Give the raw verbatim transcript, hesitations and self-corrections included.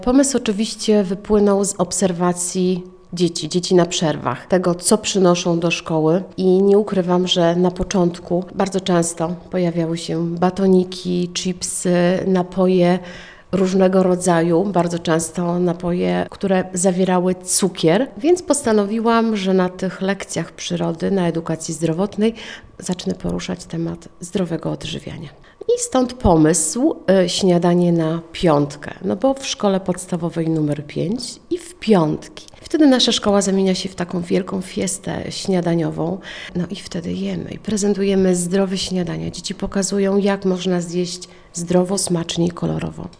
Pomysł oczywiście wypłynął z obserwacji dzieci, dzieci na przerwach, tego co przynoszą do szkoły i nie ukrywam, że na początku bardzo często pojawiały się batoniki, chipsy, napoje różnego rodzaju, bardzo często napoje, które zawierały cukier, więc postanowiłam, że na tych lekcjach przyrody, na edukacji zdrowotnej zacznę poruszać temat zdrowego odżywiania. I stąd pomysł y, śniadanie na piątkę, no bo w szkole podstawowej numer pięć i w piątki. Wtedy nasza szkoła zamienia się w taką wielką fiestę śniadaniową, no i wtedy jemy i prezentujemy zdrowe śniadania. Dzieci pokazują, jak można zjeść zdrowo, smacznie i kolorowo.